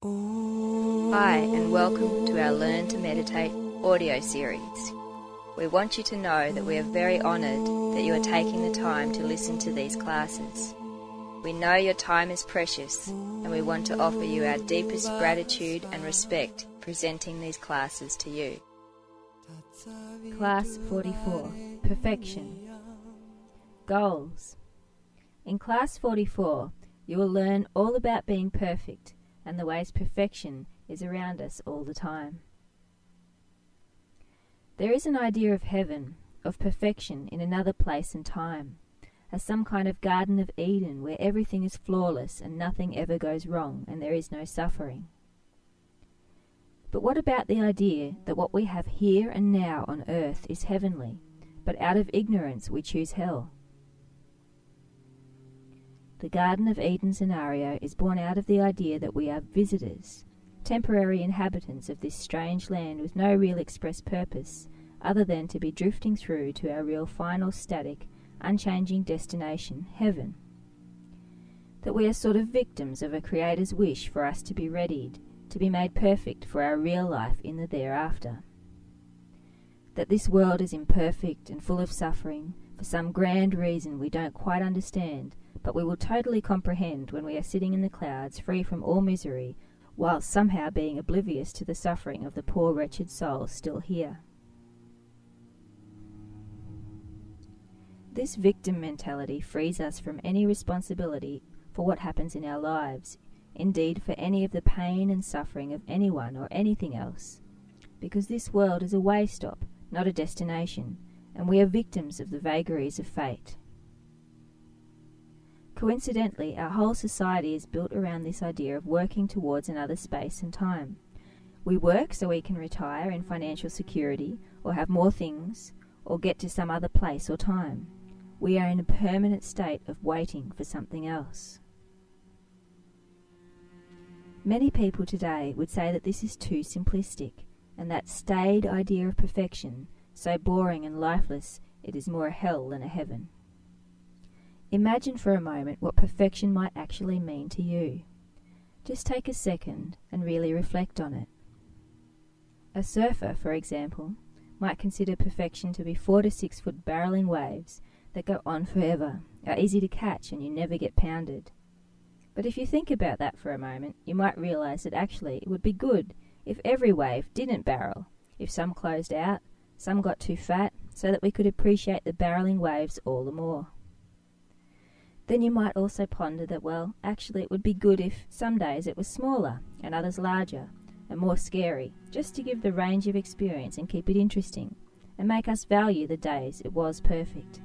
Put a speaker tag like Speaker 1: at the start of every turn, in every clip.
Speaker 1: Hi, and welcome to our Learn to Meditate audio series. We want you to know that we are very honoured that you are taking the time to listen to these classes. We know your time is precious, and we want to offer you our deepest gratitude and respect presenting these classes to you.
Speaker 2: Class 44, Perfection. Goals. In Class 44, you will learn all about being perfect and the ways perfection is around us all the time. There is an idea of heaven, of perfection in another place and time, as some kind of Garden of Eden where everything is flawless and nothing ever goes wrong and there is no suffering. But what about the idea that what we have here and now on earth is heavenly, but out of ignorance we choose hell? The Garden of Eden scenario is born out of the idea that we are visitors, temporary inhabitants of this strange land with no real express purpose other than to be drifting through to our real final static, unchanging destination, heaven. That we are sort of victims of a Creator's wish for us to be readied, to be made perfect for our real life in the thereafter. That this world is imperfect and full of suffering for some grand reason we don't quite understand, but we will totally comprehend when we are sitting in the clouds free from all misery, while somehow being oblivious to the suffering of the poor wretched souls still here. This victim mentality frees us from any responsibility for what happens in our lives, indeed for any of the pain and suffering of anyone or anything else, because this world is a way stop, not a destination, and we are victims of the vagaries of fate. Coincidentally, our whole society is built around this idea of working towards another space and time. We work so we can retire in financial security, or have more things, or get to some other place or time. We are in a permanent state of waiting for something else. Many people today would say that this is too simplistic, and that staid idea of perfection, so boring and lifeless, it is more a hell than a heaven. Imagine for a moment what perfection might actually mean to you. Just take a second and really reflect on it. A surfer, for example, might consider perfection to be 4 to 6 foot barreling waves that go on forever, are easy to catch and you never get pounded. But if you think about that for a moment, you might realize that actually it would be good if every wave didn't barrel, if some closed out, some got too fat, so that we could appreciate the barreling waves all the more. Then you might also ponder that, well, actually it would be good if some days it was smaller and others larger and more scary, just to give the range of experience and keep it interesting, and make us value the days it was perfect.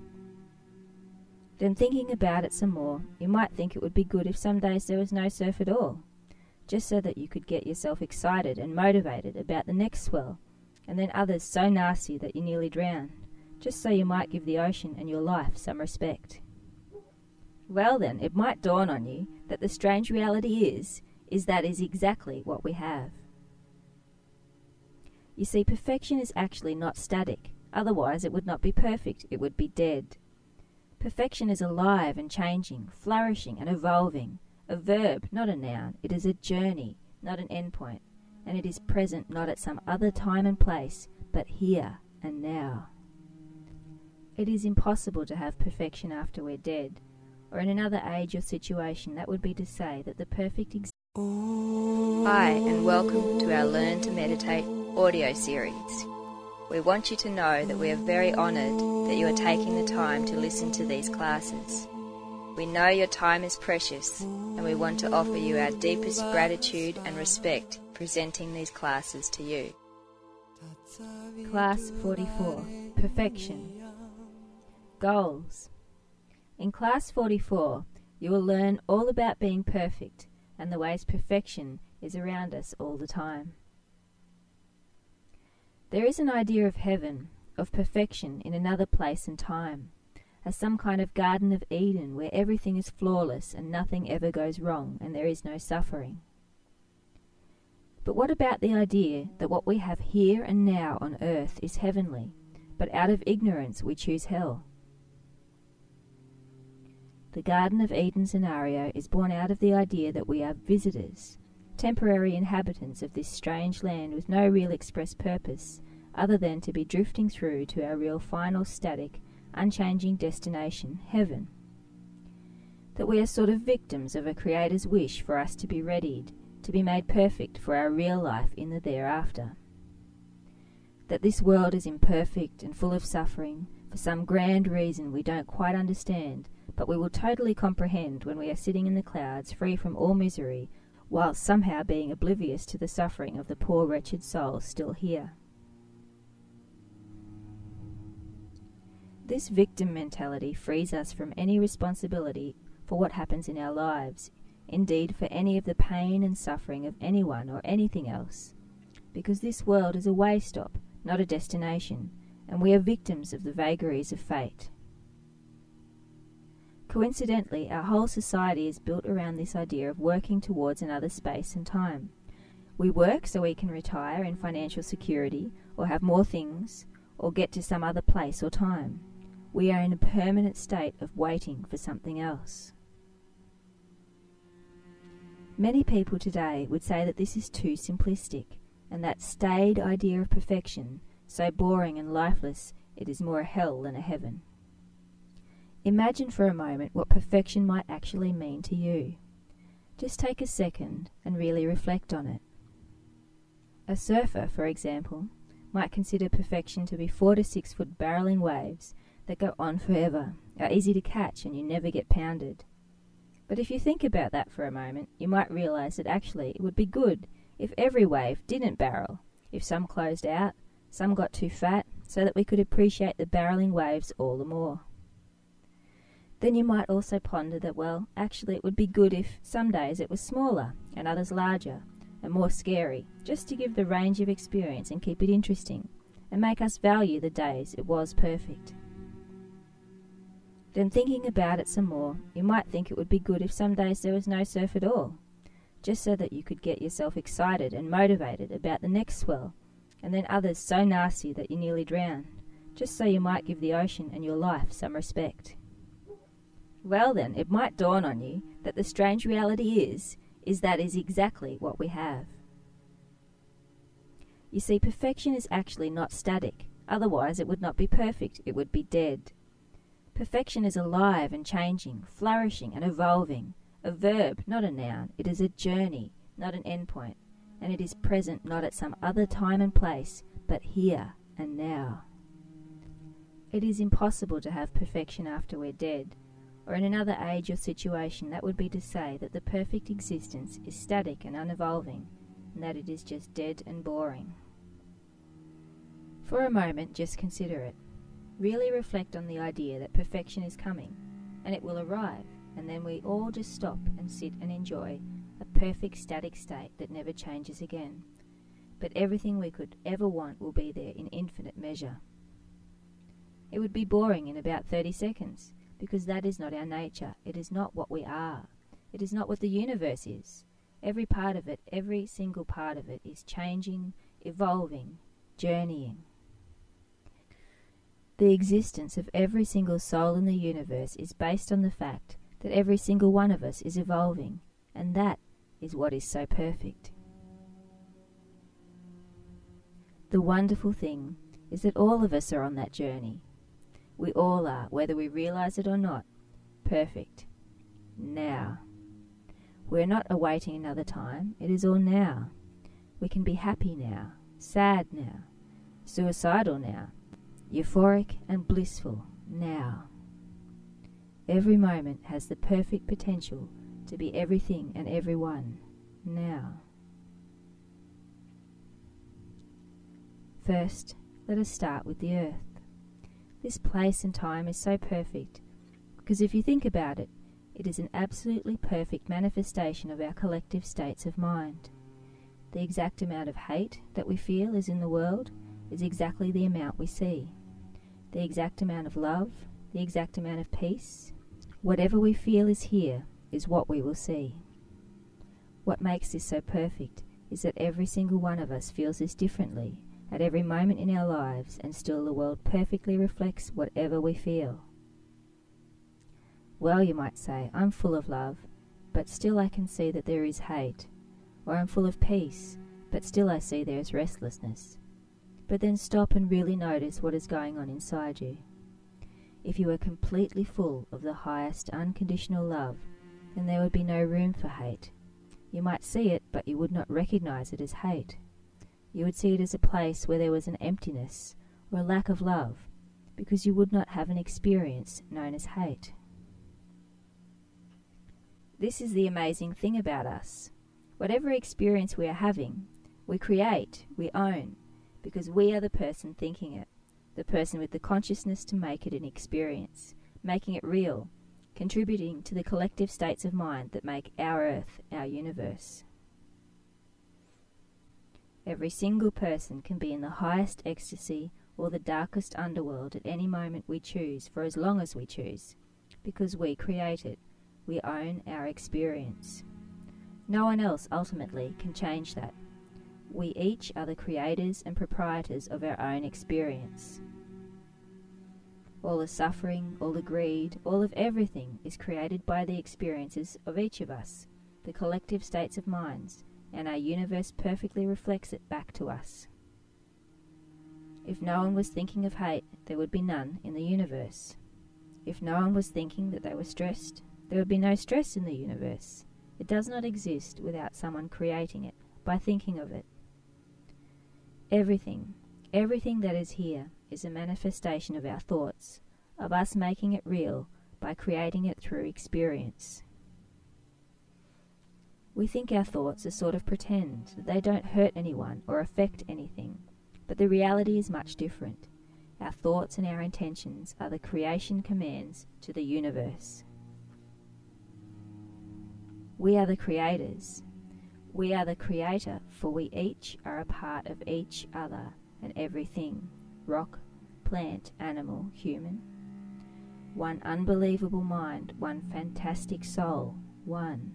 Speaker 2: Then thinking about it some more, you might think it would be good if some days there was no surf at all, just so that you could get yourself excited and motivated about the next swell, and then others so nasty that you nearly drown, just so you might give the ocean and your life some respect. Well then, it might dawn on you that the strange reality is that is exactly what we have. You see, perfection is actually not static, otherwise it would not be perfect, it would be dead. Perfection is alive and changing, flourishing and evolving, a verb, not a noun. It is a journey, not an endpoint, and it is present not at some other time and place, but here and now. It is impossible to have perfection after we're dead, or in another age or situation. That would be to say that the perfect
Speaker 1: Hi, and welcome to our Learn to Meditate audio series. We want you to know that we are very honoured that you are taking the time to listen to these classes. We know your time is precious, and we want to offer you our deepest gratitude and respect presenting these classes to you.
Speaker 2: Class 44, Perfection. Goals. In Class 44, you will learn all about being perfect and the ways perfection is around us all the time. There is an idea of heaven, of perfection in another place and time, as some kind of Garden of Eden where everything is flawless and nothing ever goes wrong and there is no suffering. But what about the idea that what we have here and now on earth is heavenly, but out of ignorance we choose hell? The Garden of Eden scenario is born out of the idea that we are visitors, temporary inhabitants of this strange land with no real express purpose other than to be drifting through to our real final static, unchanging destination, heaven. That we are sort of victims of a Creator's wish for us to be readied, to be made perfect for our real life in the thereafter. That this world is imperfect and full of suffering for some grand reason we don't quite understand, but we will totally comprehend when we are sitting in the clouds free from all misery, while somehow being oblivious to the suffering of the poor wretched souls still here. This victim mentality frees us from any responsibility for what happens in our lives, indeed for any of the pain and suffering of anyone or anything else, because this world is a way stop, not a destination, and we are victims of the vagaries of fate. Coincidentally, our whole society is built around this idea of working towards another space and time. We work so we can retire in financial security, or have more things, or get to some other place or time. We are in a permanent state of waiting for something else. Many people today would say that this is too simplistic, and that staid idea of perfection, so boring and lifeless, it is more a hell than a heaven. Imagine for a moment what perfection might actually mean to you. Just take a second and really reflect on it. A surfer, for example, might consider perfection to be 4 to 6 foot barreling waves that go on forever, are easy to catch and you never get pounded. But if you think about that for a moment, you might realize that actually it would be good if every wave didn't barrel, if some closed out, some got too fat, so that we could appreciate the barreling waves all the more. Then you might also ponder that, well, actually it would be good if some days it was smaller and others larger and more scary, just to give the range of experience and keep it interesting, and make us value the days it was perfect. Then thinking about it some more, you might think it would be good if some days there was no surf at all, just so that you could get yourself excited and motivated about the next swell, and then others so nasty that you nearly drown, just so you might give the ocean and your life some respect. Well then, it might dawn on you that the strange reality is that is exactly what we have. You see, perfection is actually not static, otherwise it would not be perfect, it would be dead. Perfection is alive and changing, flourishing and evolving, a verb, not a noun. It is a journey, not an endpoint, and it is present not at some other time and place, but here and now. It is impossible to have perfection after we're dead, or in another age or situation. That would be to say that the perfect existence is static and unevolving, and that it is just dead and boring. For a moment, just consider it. Really reflect on the idea that perfection is coming, and it will arrive, and then we all just stop and sit and enjoy a perfect static state that never changes again. But everything we could ever want will be there in infinite measure. It would be boring in about 30 seconds, because that is not our nature. It is not what we are. It is not what the universe is. Every part of it, every single part of it is changing, evolving, journeying. The existence of every single soul in the universe is based on the fact that every single one of us is evolving, and that is what is so perfect. The wonderful thing is that all of us are on that journey. We all are, whether we realize it or not, perfect. Now. We're not awaiting another time, it is all now. We can be happy now, sad now, suicidal now, euphoric and blissful now. Every moment has the perfect potential to be everything and everyone now. First, let us start with the earth. This place and time is so perfect because if you think about it, it is an absolutely perfect manifestation of our collective states of mind. The exact amount of hate that we feel is in the world is exactly the amount we see. The exact amount of love, the exact amount of peace, whatever we feel is here is what we will see. What makes this so perfect is that every single one of us feels this differently at every moment in our lives, and still the world perfectly reflects whatever we feel. Well, you might say, I'm full of love, but still I can see that there is hate. Or I'm full of peace, but still I see there is restlessness. But then stop and really notice what is going on inside you. If you were completely full of the highest unconditional love, then there would be no room for hate. You might see it, but you would not recognize it as hate. You would see it as a place where there was an emptiness or a lack of love, because you would not have an experience known as hate. This is the amazing thing about us. Whatever experience we are having, we create, we own, because we are the person thinking it, the person with the consciousness to make it an experience, making it real, contributing to the collective states of mind that make our earth our universe. Every single person can be in the highest ecstasy or the darkest underworld at any moment we choose, for as long as we choose, because we create it. We own our experience. No one else ultimately can change that. We each are the creators and proprietors of our own experience. All the suffering, all the greed, all of everything is created by the experiences of each of us, the collective states of minds, and our universe perfectly reflects it back to us. If no one was thinking of hate, there would be none in the universe. If no one was thinking that they were stressed, there would be no stress in the universe. It does not exist without someone creating it, by thinking of it. Everything that is here is a manifestation of our thoughts, of us making it real by creating it through experience. We think our thoughts are sort of pretend, that they don't hurt anyone or affect anything, but the reality is much different. Our thoughts and our intentions are the creation commands to the universe. We are the creators. We are the creator, for we each are a part of each other and everything, rock, plant, animal, human. One unbelievable mind, one fantastic soul, one.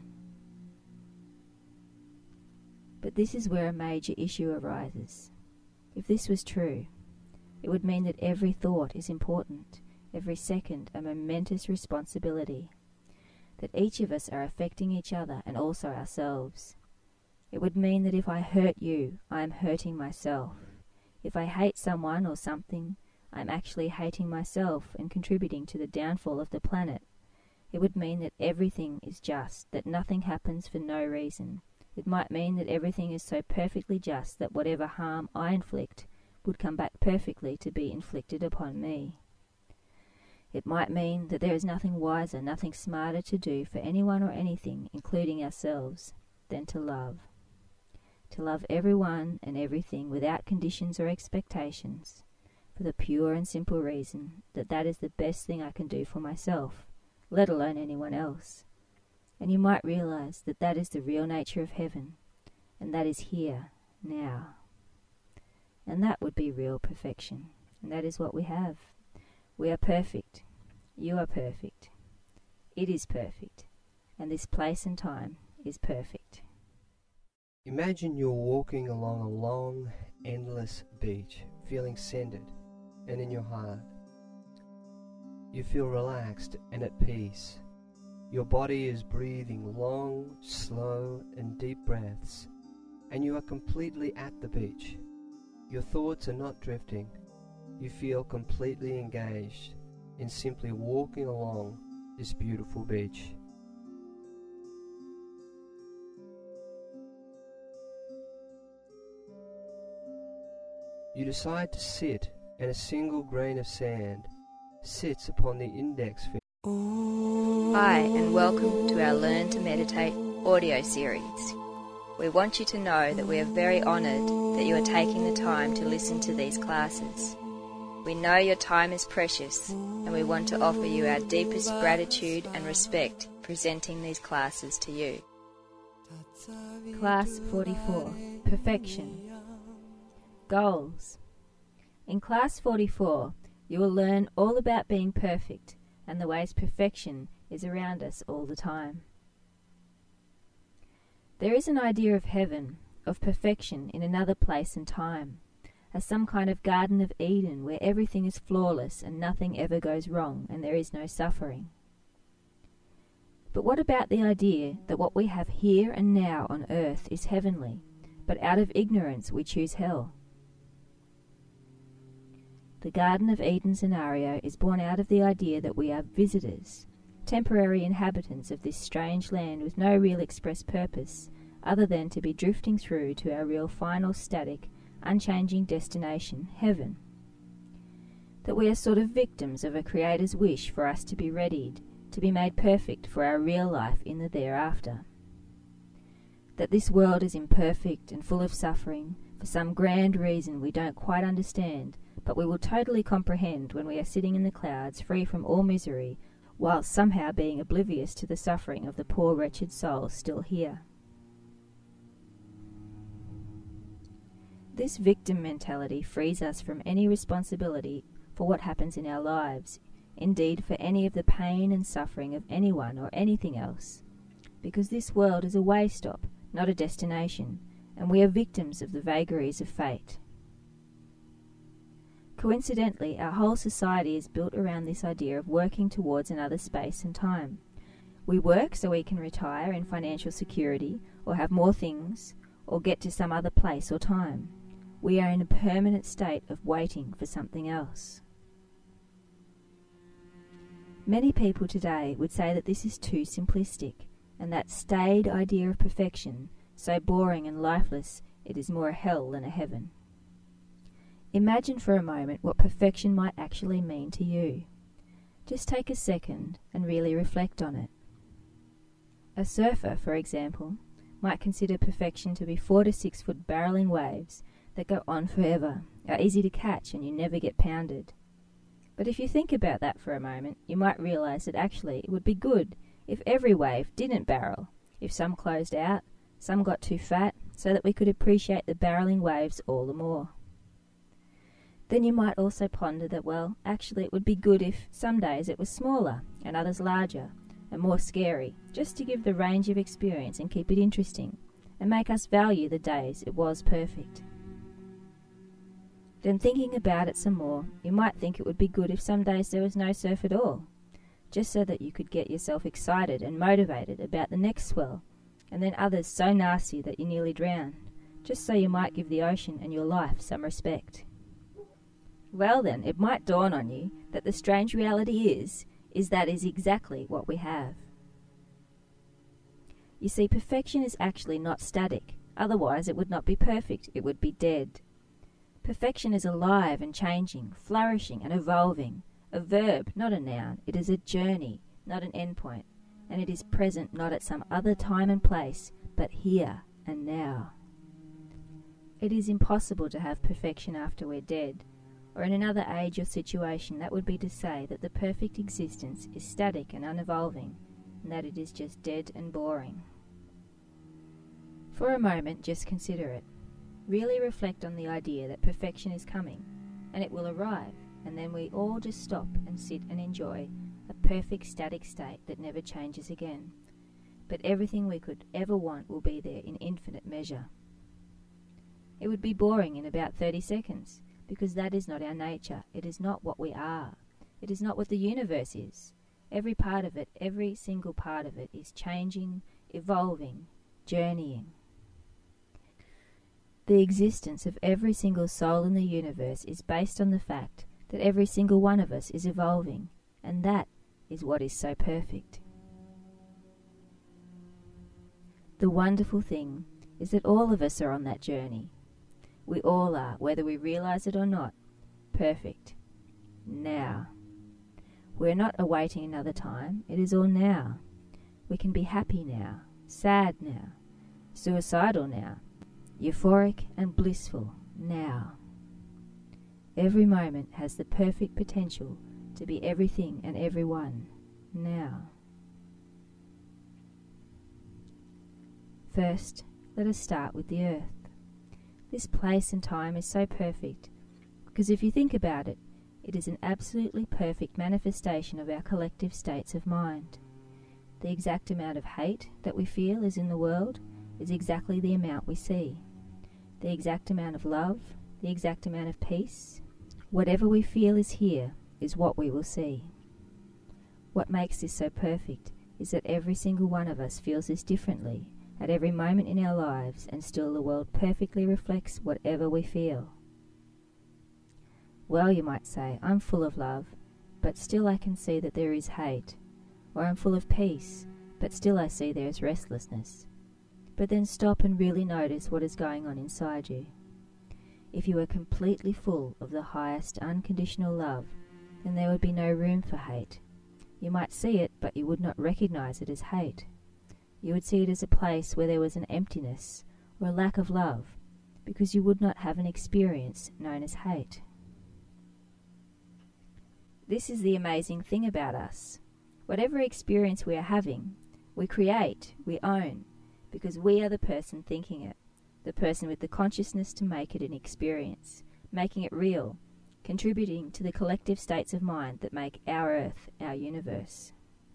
Speaker 2: But this is where a major issue arises. If this was true, it would mean that every thought is important, every second a momentous responsibility, that each of us are affecting each other and also ourselves. It would mean that if I hurt you, I am hurting myself. If I hate someone or something, I am actually hating myself and contributing to the downfall of the planet. It would mean that everything is just, that nothing happens for no reason. It might mean that everything is so perfectly just that whatever harm I inflict would come back perfectly to be inflicted upon me. It might mean that there is nothing wiser, nothing smarter to do for anyone or anything, including ourselves, than to love. To love everyone and everything without conditions or expectations, for the pure and simple reason that that is the best thing I can do for myself, let alone anyone else. And you might realize that that is the real nature of heaven, and that is here, now. And that would be real perfection, and that is what we have. We are perfect. You are perfect. It is perfect. And this place and time is perfect.
Speaker 3: Imagine you're walking along a long, endless beach, feeling centered and in your heart. You feel relaxed and at peace. Your body is breathing long, slow, and deep breaths, and you are completely at the beach. Your thoughts are not drifting. You feel completely engaged in simply walking along this beautiful beach. You decide to sit, and a single grain of sand sits upon the index finger.
Speaker 1: Hi, and welcome to our Learn to Meditate audio series. We want you to know that we are very honoured that you are taking the time to listen to these classes. We know your time is precious, and we want to offer you our deepest gratitude and respect presenting these classes to you.
Speaker 2: Class 44, Perfection. Goals. In Class 44, you will learn all about being perfect and the ways perfection is around us all the time. There is an idea of heaven, of perfection in another place and time, as some kind of Garden of Eden where everything is flawless and nothing ever goes wrong and there is no suffering. But what about the idea that what we have here and now on earth is heavenly, but out of ignorance we choose hell? The Garden of Eden scenario is born out of the idea that we are visitors, temporary inhabitants of this strange land with no real express purpose other than to be drifting through to our real final static, unchanging destination, heaven. That we are sort of victims of a Creator's wish for us to be readied, to be made perfect for our real life in the thereafter. That this world is imperfect and full of suffering for some grand reason we don't quite understand, but we will totally comprehend when we are sitting in the clouds free from all misery, while somehow being oblivious to the suffering of the poor wretched souls still here. This victim mentality frees us from any responsibility for what happens in our lives, indeed for any of the pain and suffering of anyone or anything else, because this world is a way stop, not a destination, and we are victims of the vagaries of fate. Coincidentally, our whole society is built around this idea of working towards another space and time. We work so we can retire in financial security, or have more things, or get to some other place or time. We are in a permanent state of waiting for something else. Many people today would say that this is too simplistic, and that staid idea of perfection, so boring and lifeless, it is more a hell than a heaven. Imagine for a moment what perfection might actually mean to you. Just take a second and really reflect on it. A surfer, for example, might consider perfection to be 4 to 6 foot barreling waves that go on forever, are easy to catch and you never get pounded. But if you think about that for a moment, you might realize that actually it would be good if every wave didn't barrel, if some closed out, some got too fat, so that we could appreciate the barreling waves all the more. Then you might also ponder that, well, actually it would be good if some days it was smaller and others larger and more scary, just to give the range of experience and keep it interesting, and make us value the days it was perfect. Then thinking about it some more, you might think it would be good if some days there was no surf at all, just so that you could get yourself excited and motivated about the next swell, and then others so nasty that you nearly drown, just so you might give the ocean and your life some respect. Well then, it might dawn on you that the strange reality is that is exactly what we have. You see, perfection is actually not static, otherwise it would not be perfect, it would be dead. Perfection is alive and changing, flourishing and evolving, a verb, not a noun. It is a journey, not an endpoint, and it is present not at some other time and place, but here and now. It is impossible to have perfection after we're dead, or in another age or situation. That would be to say that the perfect existence is static and unevolving, and that it is just dead and boring. For a moment, just consider it. Really reflect on the idea that perfection is coming, and it will arrive, and then we all just stop and sit and enjoy a perfect static state that never changes again. But everything we could ever want will be there in infinite measure. It would be boring in about 30 seconds, because that is not our nature. It is not what we are. It is not what the universe is. Every part of it, every single part of it is changing, evolving, journeying. The existence of every single soul in the universe is based on the fact that every single one of us is evolving, and that is what is so perfect. The wonderful thing is that all of us are on that journey. We all are, whether we realize it or not, perfect. Now. We're not awaiting another time, it is all now. We can be happy now, sad now, suicidal now, euphoric and blissful now. Every moment has the perfect potential to be everything and everyone now. First, let us start with the earth. This place and time is so perfect because if you think about it, it is an absolutely perfect manifestation of our collective states of mind. The exact amount of hate that we feel is in the world is exactly the amount we see. The exact amount of love, the exact amount of peace, whatever we feel is here is what we will see. What makes this so perfect is that every single one of us feels this differently at every moment in our lives, and still the world perfectly reflects whatever we feel. Well, you might say, I'm full of love, but still I can see that there is hate. Or I'm full of peace, but still I see there is restlessness. But then stop and really notice what is going on inside you. If you were completely full of the highest unconditional love, then there would be no room for hate. You might see it, but you would not recognize it as hate. You would see it as a place where there was an emptiness or a lack of love, because you would not have an experience known as hate. This is the amazing thing about us. Whatever experience we are having, we create, we own, because we are the person thinking it, the person with the consciousness to make it an experience, making it real, contributing to the collective states of mind that make our earth our universe.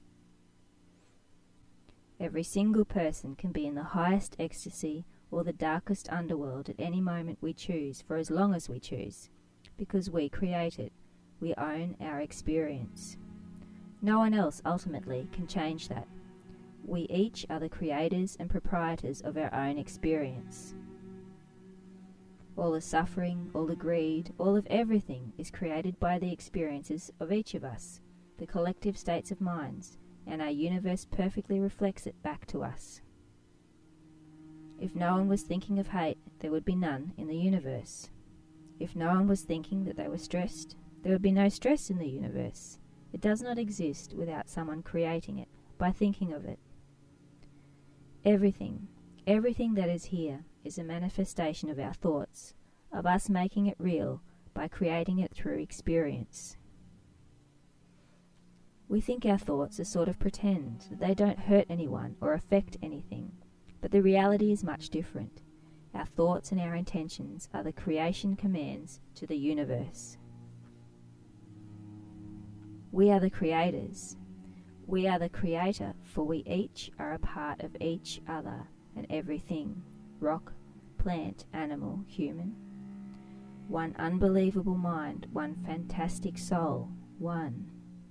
Speaker 2: Every single person can be in the highest ecstasy or the darkest underworld at any moment we choose, for as long as we choose, because we create it. We own our experience. No one else ultimately can change that. We each are the creators and proprietors of our own experience. All the suffering, all the greed, all of everything is created by the experiences of each of us, the collective states of minds, and our universe perfectly reflects it back to us. If no one was thinking of hate, there would be none in the universe. If no one was thinking that they were stressed, there would be no stress in the universe. It does not exist without someone creating it, by thinking of it. Everything that is here is a manifestation of our thoughts, of us making it real by creating it through experience. We think our thoughts are sort of pretend, that they don't hurt anyone or affect anything, but the reality is much different. Our thoughts and our intentions are the creation commands to the universe. We are the creators. We are the creator, for we each are a part of each other and everything, rock, plant, animal, human. One unbelievable mind, one fantastic soul, one.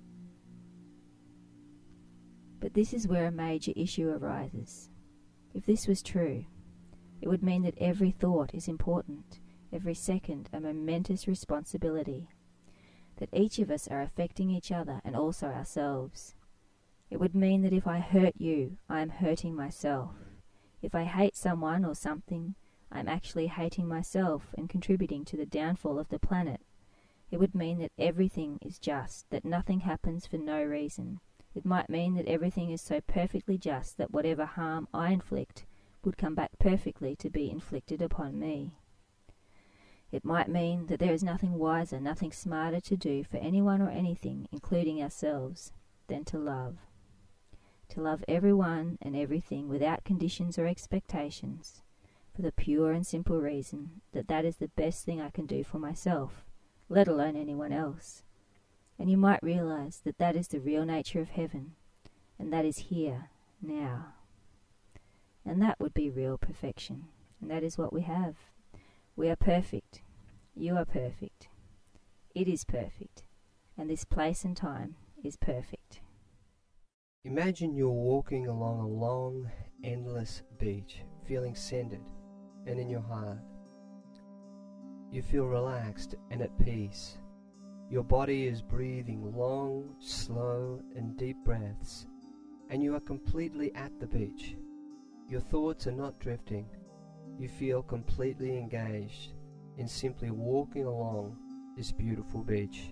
Speaker 2: But this is where a major issue arises. If this was true, it would mean that every thought is important, every second a momentous responsibility, that each of us are affecting each other and also ourselves. It would mean that if I hurt you, I am hurting myself. If I hate someone or something, I am actually hating myself and contributing to the downfall of the planet. It would mean that everything is just, that nothing happens for no reason. It might mean that everything is so perfectly just that whatever harm I inflict would come back perfectly to be inflicted upon me. It might mean that there is nothing wiser, nothing smarter to do for anyone or anything, including ourselves, than to love. To love everyone and everything without conditions or expectations, for the pure and simple reason that that is the best thing I can do for myself, let alone anyone else. And you might realize that that is the real nature of heaven, and that is here, now. And that would be real perfection, and that is what we have. We are perfect. You are perfect. It is perfect. And this place and time is perfect.
Speaker 3: Imagine you're walking along a long, endless beach, feeling centered and in your heart. You feel relaxed and at peace. Your body is breathing long, slow, and deep breaths, and you are completely at the beach. Your thoughts are not drifting. You feel completely engaged in simply walking along this beautiful beach.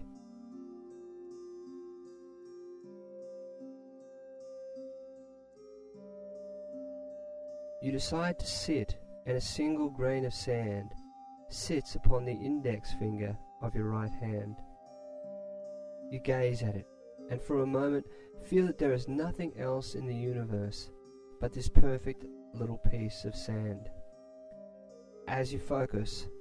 Speaker 3: You decide to sit, and a single grain of sand sits upon the index finger of your right hand. You gaze at it, and for a moment feel that there is nothing else in the universe but this perfect little piece of sand. As you focus,